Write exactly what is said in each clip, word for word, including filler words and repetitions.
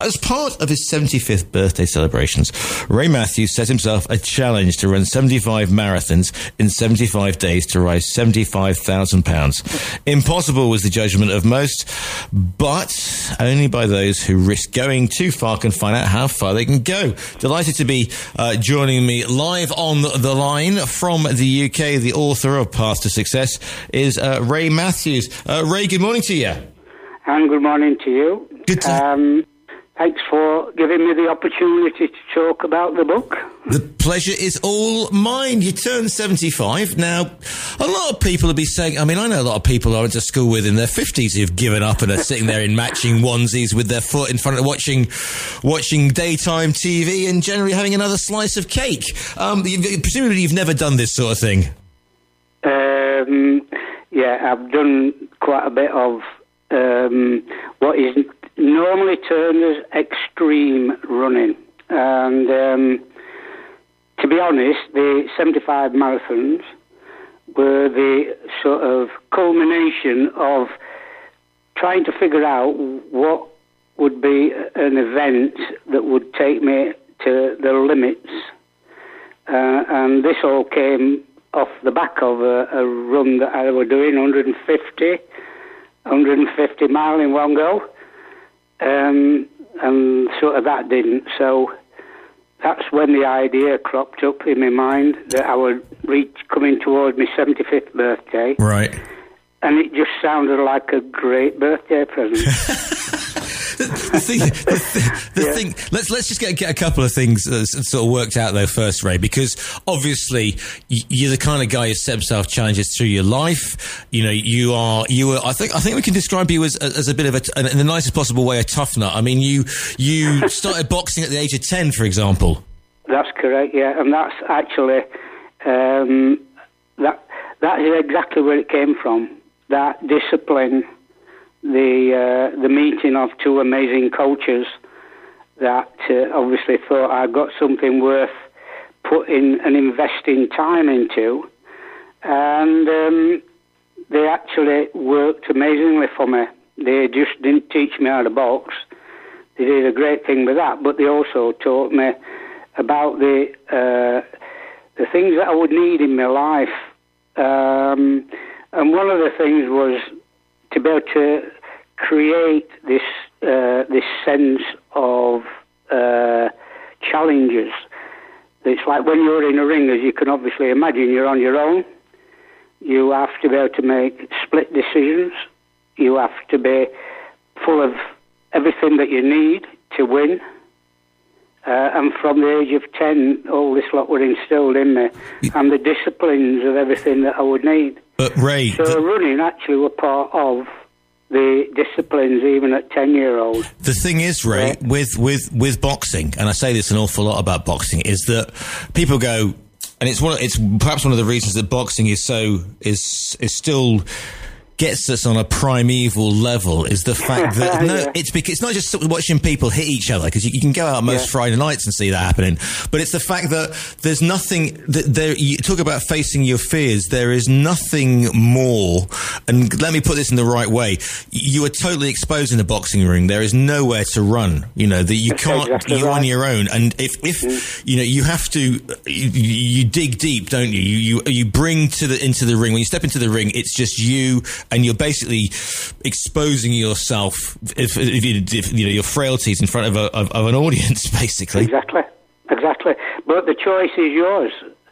As part of his seventy-fifth birthday celebrations, Ray Matthews set himself a challenge to run seventy-five marathons in seventy-five days to raise seventy-five thousand pounds. Impossible was the judgment of most, but only by those who risk going too far can find out how far they can go. Delighted to be uh, joining me live on the line from the U K. The author of Path to Success is uh, Ray Matthews. Uh, Ray, good morning to you. And good morning to you. Good to um, Thanks for giving me the opportunity to talk about the book. The pleasure is all mine. You turned seventy-five. Now, a lot of people will be saying, I mean, I know a lot of people I went to school with in their fifties who've given up and are sitting there in matching onesies with their foot in front of watching watching daytime T V and generally having another slice of cake. Um, you, presumably you've never done this sort of thing. Um, yeah, I've done quite a bit of um, what is normally termed as extreme running. And um, to be honest, the seventy-five marathons were the sort of culmination of trying to figure out what would be an event that would take me to the limits. Uh, and this all came off the back of a, a run that I was doing, one hundred fifty, one hundred fifty mile in one go. Um, and sort of that didn't. So that's when the idea cropped up in my mind that I would reach coming towards my seventy-fifth birthday. Right. And it just sounded like a great birthday present. the thing, the, thing, the yeah. thing let's let's just get, get a couple of things uh, sort of worked out though first, Ray, because obviously you're the kind of guy who set himself challenges through your life. You know, you are you were. I think I think we can describe you as as a bit of a, in the nicest possible way, a tough nut. I mean, you you started boxing at the age of ten, for example. That's correct. Yeah, and that's actually um, that that is exactly where it came from. That discipline. The uh, the meeting of two amazing coaches that uh, obviously thought I got something worth putting and investing time into, and um, they actually worked amazingly for me. They just didn't teach me how to box. They did a great thing with that, but they also taught me about the uh, the things that I would need in my life. Um, and one of the things was to be able to create this uh, this sense of uh, challenges. It's like when you're in a ring, as you can obviously imagine, you're on your own. You have to be able to make split decisions. You have to be full of everything that you need to win. Uh, and from the age of ten, all this lot were instilled in me, and the disciplines of everything that I would need. But Ray, so the, running actually were part of the disciplines, even at ten-year-old. The thing is, Ray, yeah. with with with boxing, and I say this an awful lot about boxing, is that people go, and it's one. It's perhaps one of the reasons that boxing is so is is still gets us on a primeval level is the fact that no, yeah. it's because it's not just watching people hit each other, because you, you can go out most yeah. Friday nights and see that happening, but it's the fact that there's nothing that there. You talk about facing your fears. There is nothing more, and let me put this in the right way. You are totally exposed in a boxing ring. There is nowhere to run. You know that you That's can't. Exactly you're right. on your own, and if if mm. you know you have to, you, you dig deep, don't you? You you you bring to the into the ring when you step into the ring. It's just you. And you're basically exposing yourself, if, if, you, if you know your frailties in front of, a, of, of an audience, basically. Exactly, exactly. But the choice is yours.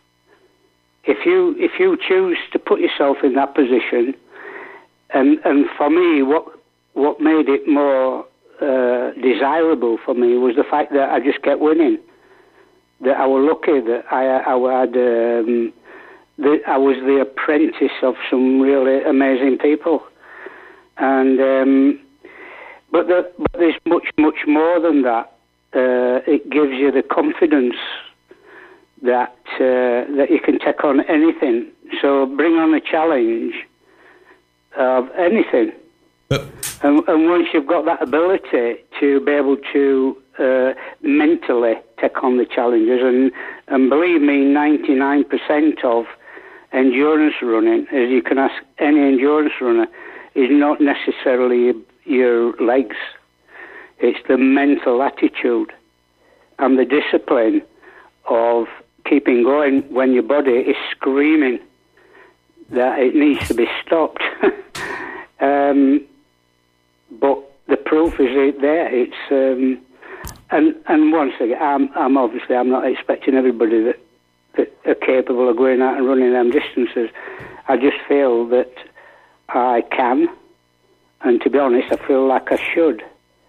If you if you choose to put yourself in that position, and and for me, what what made it more uh, desirable for me was the fact that I just kept winning. That I was lucky that I I had. Um, The, I was the apprentice of some really amazing people, and um, but, the, but there's much, much more than that. Uh, it gives you the confidence that uh, that you can take on anything. So bring on a challenge of anything, but, and, and once you've got that ability to be able to uh, mentally take on the challenges, and and believe me, ninety-nine percent of endurance running, as you can ask any endurance runner, is not necessarily your legs. It's the mental attitude and the discipline of keeping going when your body is screaming that it needs to be stopped. um, but the proof is there. It's um, and and once again, I'm, I'm obviously I'm not expecting everybody that that are capable of going out and running them distances. I just feel that I can, and to be honest, I feel like I should.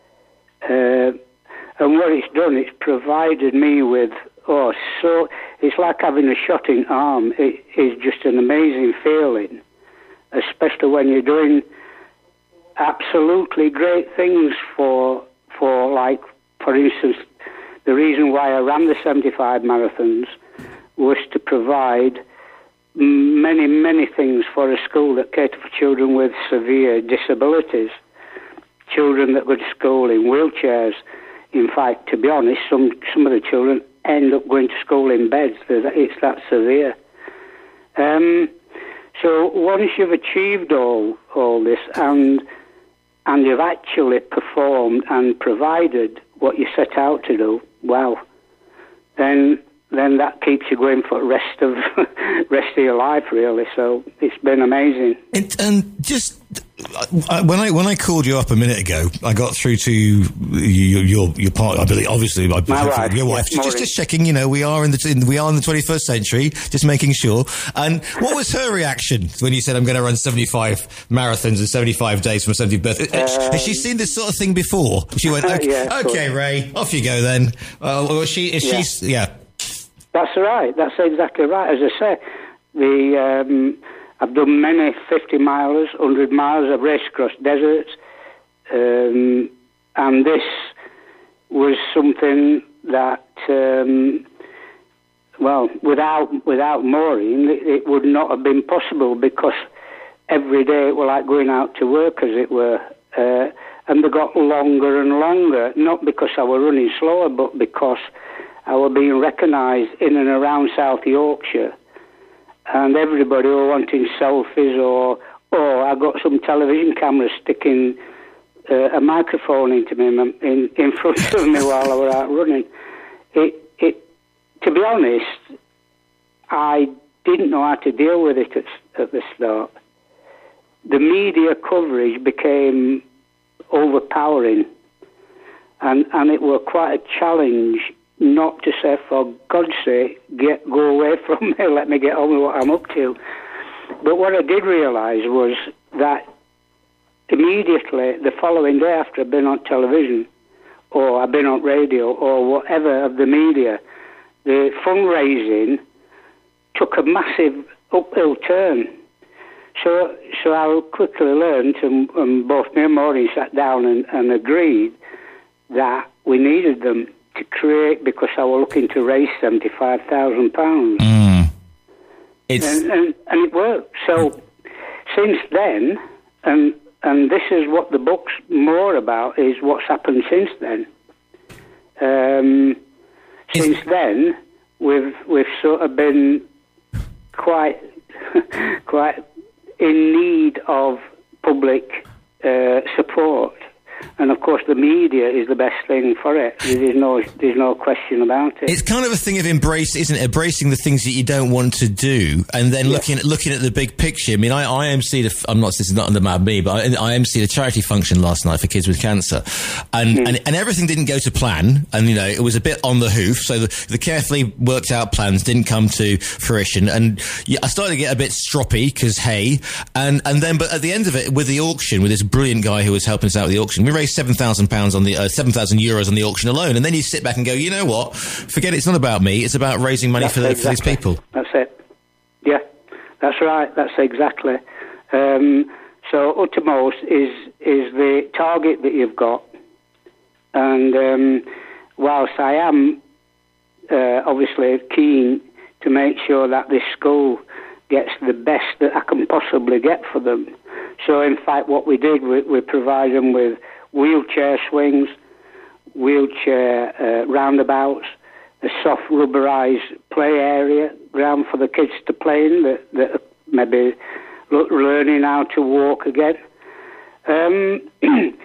Uh, and what it's done, it's provided me with, oh, so, it's like having a shot in arm. It is just an amazing feeling, especially when you're doing absolutely great things for, for like, for instance, the reason why I ran the seventy-five marathons was to provide many, many things for a school that catered for children with severe disabilities, children that go to school in wheelchairs. In fact, to be honest, some, some of the children end up going to school in beds. It's that severe. Um, so once you've achieved all all this and and you've actually performed and provided what you set out to do, well, then then that keeps you going for the rest of rest of your life, really. So it's been amazing. And, and just uh, when I when I called you up a minute ago, I got through to your your, your part. I believe, obviously, I, my wife, your wife. Yes, just, just checking, you know, we are in the in, we are in the twenty-first century. Just making sure. And what was her reaction when you said, "I'm going to run seventy-five marathons in seventy-five days from seventieth birthday"? Um, Has she seen this sort of thing before? She went, "Okay, yeah, okay Ray, off you go then." Uh, well, she is yeah. she's yeah. That's right. That's exactly right. As I say, the um, I've done many fifty milers, one hundred miles. I've raced across deserts, um, and this was something that, um, well, without without Maureen, it, it would not have been possible, because every day it was like going out to work, as it were, uh, and they got longer and longer. Not because I was running slower, but because I was being recognised in and around South Yorkshire, and everybody were wanting selfies, or, or I got some television cameras sticking uh, a microphone into me in, in front of me while I was out running. It, it, to be honest, I didn't know how to deal with it at, at the start. The media coverage became overpowering, and, and it was quite a challenge not to say, for God's sake, get, go away from me, let me get on with what I'm up to. But what I did realise was that immediately, the following day after I'd been on television, or I'd been on radio, or whatever of the media, the fundraising took a massive uphill turn. So so I quickly learned, and, and both me and Maureen sat down and, and agreed that we needed them to create, because I was looking to raise seventy-five thousand pounds. Mm. It's... And, and, and it worked. So since then, and and this is what the book's more about, is what's happened since then. Um, since then, we've we've sort of been quite quite in need of public uh, support. And of course, the media is the best thing for it. There's no, there's no question about it. It's kind of a thing of embrace, isn't it? Embracing the things that you don't want to do, and then yeah. looking at looking at the big picture. I mean, I, I emceed. A, I'm not. This is not under me, but I, I emceed a charity function last night for kids with cancer, and, mm. and and everything didn't go to plan. And you know, it was a bit on the hoof. So the, the carefully worked out plans didn't come to fruition, and yeah, I started to get a bit stroppy because hey, and and then but at the end of it, with the auction, with this brilliant guy who was helping us out with the auction, we raised seven thousand pounds on the uh, seven thousand euros on the auction alone, and then you sit back and go, you know what? Forget it, it's not about me. It's about raising money for, the, exactly. for these people. That's it. Yeah, that's right. That's exactly. Um, so uttermost is is the target that you've got, and um, whilst I am uh, obviously keen to make sure that this school gets the best that I can possibly get for them. So in fact, what we did, we, we provide them with wheelchair swings, wheelchair uh, roundabouts, a soft rubberized play area, ground for the kids to play in that, that are maybe learning how to walk again. Um,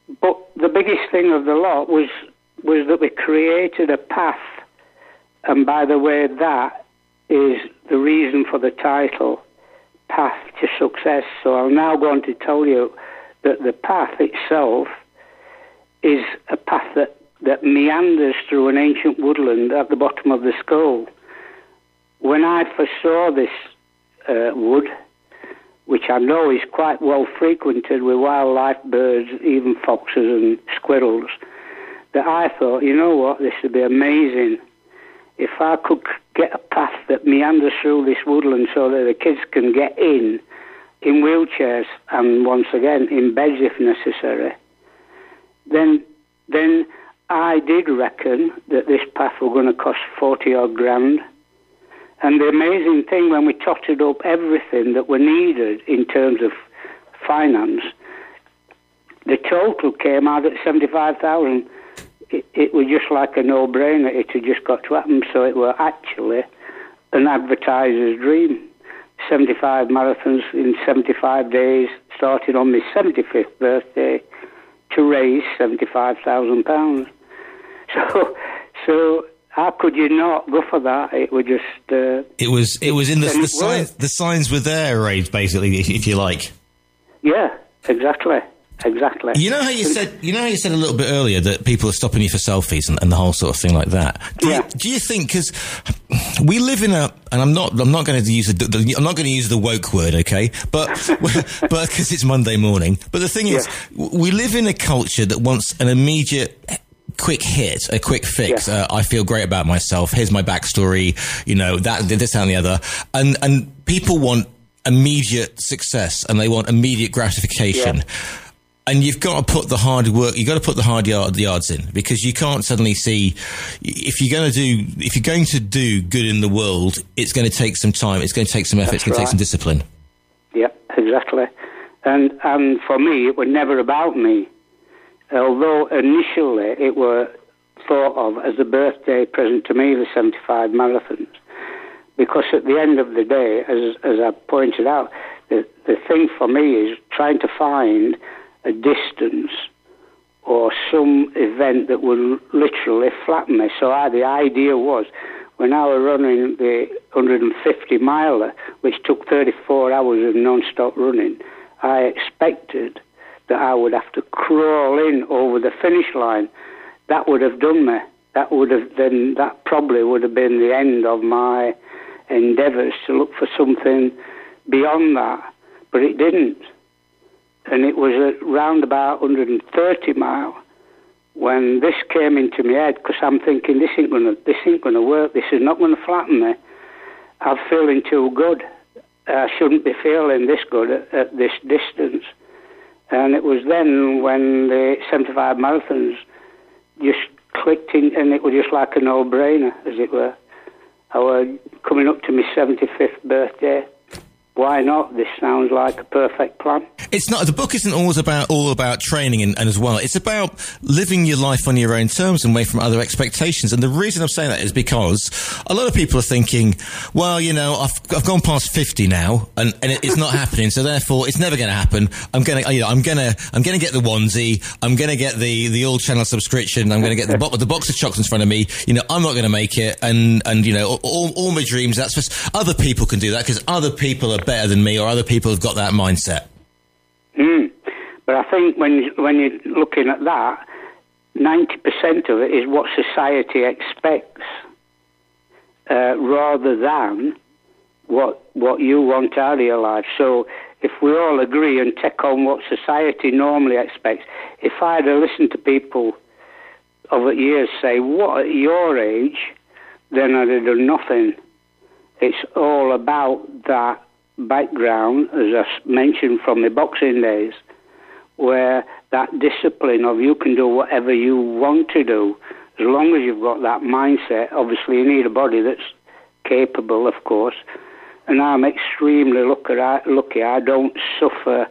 but the biggest thing of the lot was was that we created a path, and by the way, that is the reason for the title, Path to Success. So I'm now going to tell you that the path itself is a path that, that meanders through an ancient woodland at the bottom of the Skull. When I first saw this uh, wood, which I know is quite well frequented with wildlife, birds, even foxes and squirrels, that I thought, you know what, this would be amazing if I could get a path that meanders through this woodland so that the kids can get in, in wheelchairs, and once again, in beds if necessary. Then, then I did reckon that this path was going to cost forty odd grand. And the amazing thing, when we totted up everything that were needed in terms of finance, the total came out at seventy-five thousand. It, it was just like a no-brainer. It had just got to happen. So it were actually an advertiser's dream. seventy-five marathons in seventy-five days, started on my seventy-fifth birthday, to raise seventy-five thousand pounds. So, so how could you not go for that? It was just... Uh, it was It was in the, the signs. The signs were there, Ray, basically, if, if you like. Yeah, exactly. Exactly. You know how you said you know how you said a little bit earlier that people are stopping you for selfies and, and the whole sort of thing like that. Do yeah. you, do you think, because we live in a, and I'm not I'm not going to use the, the I'm not going to use the woke word, okay? But but because it's Monday morning. But the thing is, yeah. we live in a culture that wants an immediate, quick hit, a quick fix. Yeah. Uh, I feel great about myself. Here's my backstory. You know that this and the other, and and people want immediate success and they want immediate gratification. Yeah. And you've got to put the hard work. You've got to put the hard yard, the yards in, because you can't suddenly see if you're going to do if you're going to do good in the world. It's going to take some time. It's going to take some effort. That's it's going right. to take some discipline. Yeah, exactly. And and for me, it was never about me. Although initially it were thought of as a birthday present to me, the seventy-five marathons, because at the end of the day, as as I pointed out, the the thing for me is trying to find a distance or some event that would literally flatten me. So I, the idea was, when I was running the one hundred fifty miler, which took thirty-four hours of non-stop running, I expected that I would have to crawl in over the finish line. That would have done me. That would have then, that probably would have been the end of my endeavours to look for something beyond that. But it didn't. And it was at round about one hundred thirty mile when this came into my head, because I'm thinking, this ain't gonna, this ain't gonna work. This is not gonna flatten me. I'm feeling too good. I shouldn't be feeling this good at, at this distance. And it was then when the seventy-five marathons just clicked in, and it was just like a no-brainer, as it were. I was coming up to my seventy-fifth birthday. Why not? This sounds like a perfect plan. It's not. The book isn't always about all about training and, and as well. It's about living your life on your own terms and away from other expectations. And the reason I'm saying that is because a lot of people are thinking, well, you know, I've I've gone past fifty now, and, and it, it's not happening. So therefore, it's never going to happen. I'm gonna, you know, I'm gonna, I'm gonna get the onesie. I'm gonna get the the all channel subscription. I'm gonna get the bo- the box of chocolates in front of me. You know, I'm not going to make it. And and you know, all all my dreams. That's just other people can do that because other people are better than me, or other people have got that mindset. Mm. But I think when when you're looking at that, ninety percent of it is what society expects, uh, rather than what what you want out of your life. So if we all agree and take on what society normally expects, if I'd have listened to people over years say, what at your age, then I'd have done nothing. It's all about that background, as I mentioned from the boxing days, where that discipline of you can do whatever you want to do, as long as you've got that mindset. Obviously, you need a body that's capable, of course, and I'm extremely lucky. I, lucky. I don't suffer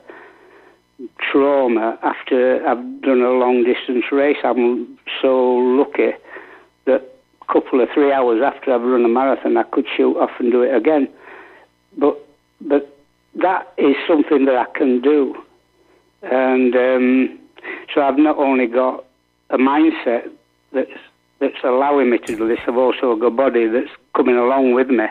trauma after I've done a long-distance race. I'm so lucky that a couple of three hours after I've run a marathon, I could shoot off and do it again. But But that is something that I can do. And um, So I've not only got a mindset that's that's allowing me to do this, I've also got a body that's coming along with me.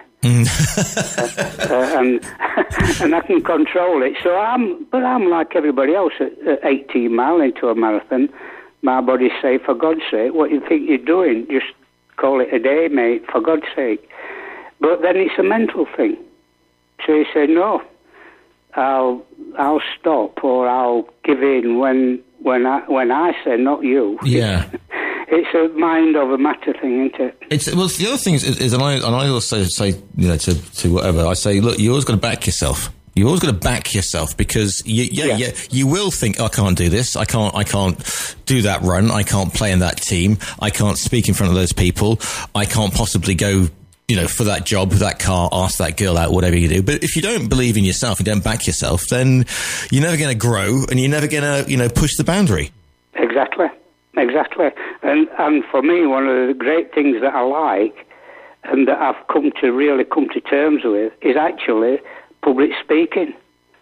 uh, uh, and and I can control it. So I'm, but I'm like everybody else at, at eighteen mile into a marathon. My body say, for God's sake, what do you think you're doing? Just call it a day, mate, for God's sake. But then it's a mental thing. So you say, no, I'll I'll stop or I'll give in when when I when I say, not you. Yeah. It's a mind over matter thing, isn't it? It's well. The other thing is, is and I and I also say, you know, to to whatever I say. Look, you always got to back yourself. You always got to back yourself because you, yeah, yeah, yeah, you will think, oh, I can't do this. I can't, I can't do that run. I can't play in that team. I can't speak in front of those people. I can't possibly go, you know, for that job, that car, ask that girl out, whatever you do. But if you don't believe in yourself, you don't back yourself, then you're never going to grow and you're never going to, you know, push the boundary. Exactly. Exactly. And and for me, one of the great things that I like and that I've come to really come to terms with is actually public speaking.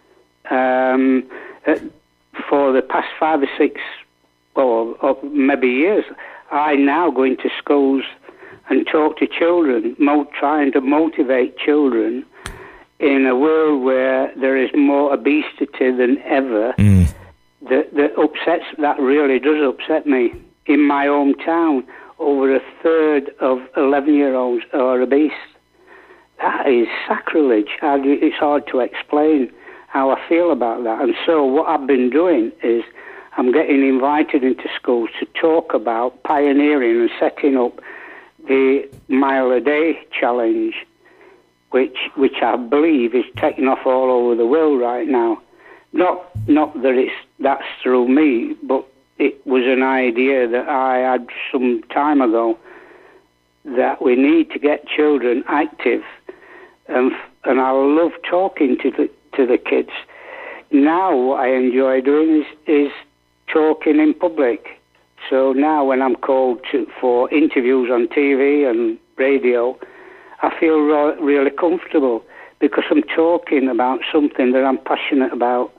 Um, for the past five or six, or, or maybe years, I now go into schools and talk to children, mo- trying to motivate children in a world where there is more obesity than ever. Mm. That, that upsets, that really does upset me. In my hometown, over a third of eleven-year-olds are obese. That is sacrilege. It's hard to explain how I feel about that. And so what I've been doing is I'm getting invited into schools to talk about pioneering and setting up the Mile a Day Challenge, which which I believe is taking off all over the world right now. Not not that it's that's through me, but it was an idea that I had some time ago that we need to get children active, and and I love talking to the to the kids. Now what I enjoy doing is is talking in public. So now when I'm called to, for interviews on T V and radio, I feel ro- really comfortable because I'm talking about something that I'm passionate about.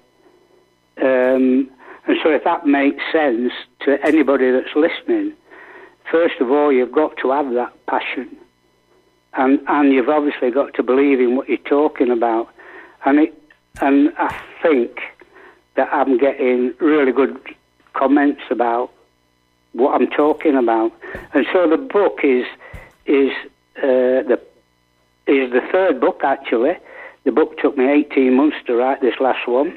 Um, and so if that makes sense to anybody that's listening, first of all, you've got to have that passion. And and you've obviously got to believe in what you're talking about. And it, and I think that I'm getting really good comments about what I'm talking about. And so the book is is uh, the is the third book, actually. The book took me eighteen months to write this last one.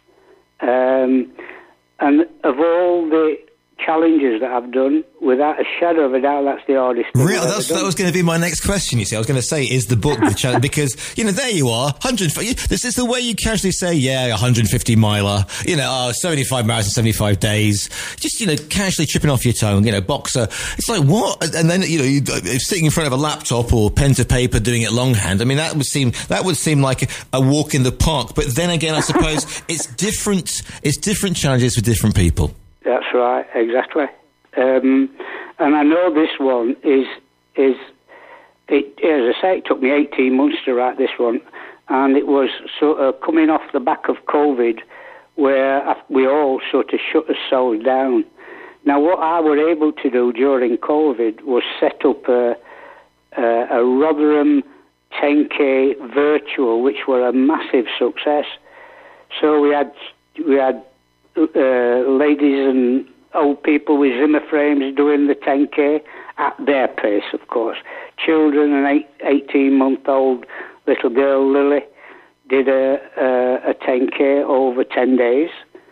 Um, and of all the challenges that I've done, without a shadow of a doubt, that's the hardest thing. Really? That's, that was going to be my next question, you see. I was going to say, is the book the challenge? Because, you know, there you are, one hundred, this is the way you casually say, yeah, one hundred fifty miler, you know, oh, seventy-five miles in seventy-five days, just, you know, casually tripping off your tongue, you know, boxer. It's like, what? And then, you know, you, sitting in front of a laptop or pen to paper doing it longhand, I mean, that would seem, that would seem like a walk in the park. But then again, I suppose it's different, it's different challenges for different people. That's right, exactly. Um, and I know this one is, is it, as I say, it took me eighteen months to write this one, and it was sort of coming off the back of COVID, where we all sort of shut ourselves down. Now, what I were able to do during COVID was set up a, a, a Rotherham ten K virtual, which were a massive success. So we had we had Uh, ladies and old people with Zimmer frames doing the ten K at their pace, of course. Children, an eight, eighteen-month-old little girl, Lily, did a, a, a ten K over ten days.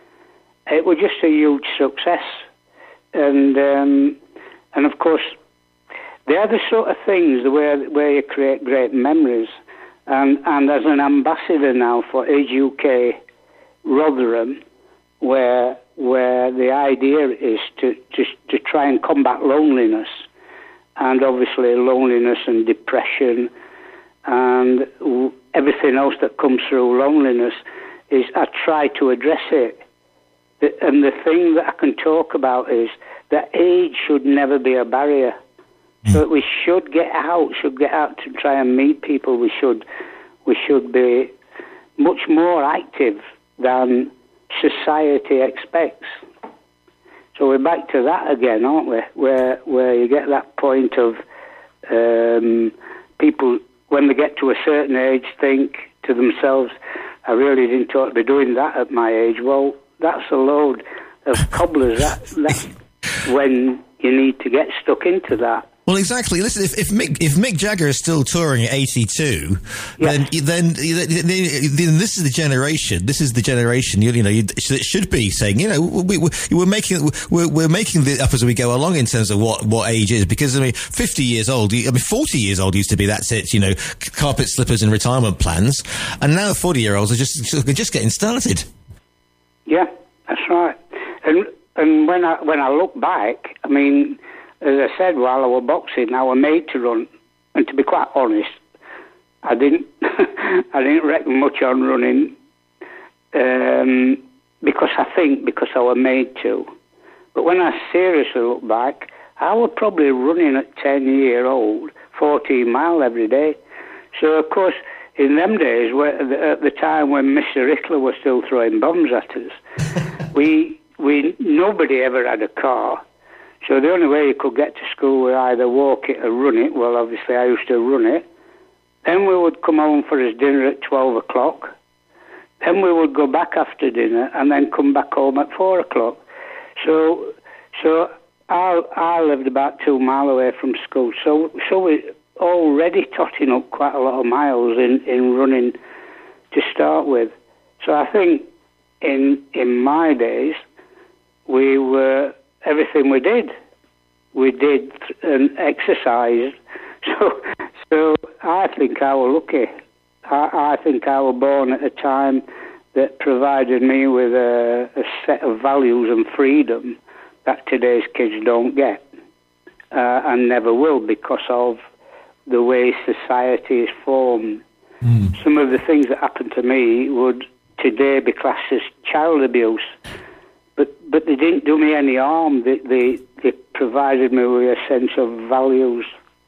It was just a huge success. And, um, and of course, they're the sort of things where, where you create great memories. And, and as an ambassador now for Age U K Rotherham, where where the idea is to, to to try and combat loneliness, and obviously loneliness and depression and everything else that comes through loneliness, is I try to address it. And the thing that I can talk about is that age should never be a barrier. So that we should get out, should get out to try and meet people. We should we should be much more active than society expects. So we're back to that again, aren't we? Where where you get that point of um, people, when they get to a certain age, think to themselves, I really didn't ought to be doing that at my age. Well, that's a load of cobblers. That, that's when you need to get stuck into that. Well, exactly. Listen, if if Mick, if Mick Jagger is still touring at eighty-two, yes. then, then then then this is the generation. This is the generation. You, you know, you, that should be saying, you know, we, we, we're making we're, we're making it up as we go along in terms of what, what age is. Because I mean, fifty years old. I mean, forty years old used to be that's it. You know, carpet slippers and retirement plans, and now forty year olds are just just getting started. Yeah, that's right. And and when I when I look back, I mean, as I said, while I was boxing, I was made to run. And to be quite honest, I didn't I didn't reckon much on running um, because I think because I was made to. But when I seriously look back, I was probably running at ten year old, fourteen mile every day. So, of course, in them days, where, at the time when Mister Hitler was still throwing bombs at us, we we nobody ever had a car. So the only way you could get to school was either walk it or run it. Well, obviously, I used to run it. Then we would come home for his dinner at twelve o'clock. Then we would go back after dinner and then come back home at four o'clock. So so I, I lived about two miles away from school. So so we already totting up quite a lot of miles in, in running to start with. So I think in in my days, we were... everything we did, we did and exercised. So, so I think I was lucky. I, I think I was born at a time that provided me with a, a set of values and freedom that today's kids don't get, uh, and never will because of the way society is formed. Mm. Some of the things that happened to me would today be classed as child abuse. But but they didn't do me any harm. They, they they provided me with a sense of values.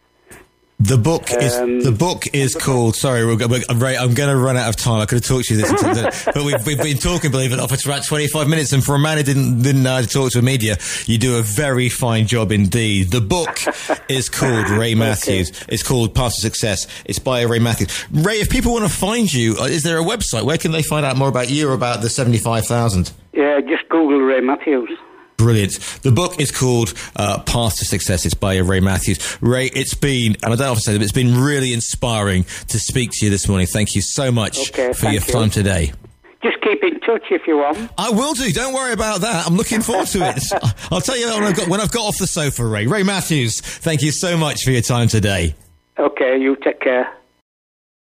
The book is um, the book is called. Sorry, we're, we're, I'm, right, I'm going to run out of time. I could have talked to you this, but we've we've been talking, believe it or not, for about twenty-five minutes. And for a man who didn't didn't know how to talk to a media, you do a very fine job indeed. The book is called Ray Matthews. Okay. It's called Path to Success. It's by Ray Matthews. Ray, if people want to find you, is there a website? Where can they find out more about you or about the seventy-five thousand? Yeah, just Google Ray Matthews. Brilliant. The book is called uh, Path to Success. It's by Ray Matthews. Ray, it's been, and I don't often say that, but it's been really inspiring to speak to you this morning. Thank you so much okay, for your you. time today. Just keep in touch if you want. I will do. Don't worry about that. I'm looking forward to it. I'll tell you when I've, got, when I've got off the sofa, Ray. Ray Matthews, thank you so much for your time today. Okay, you take care.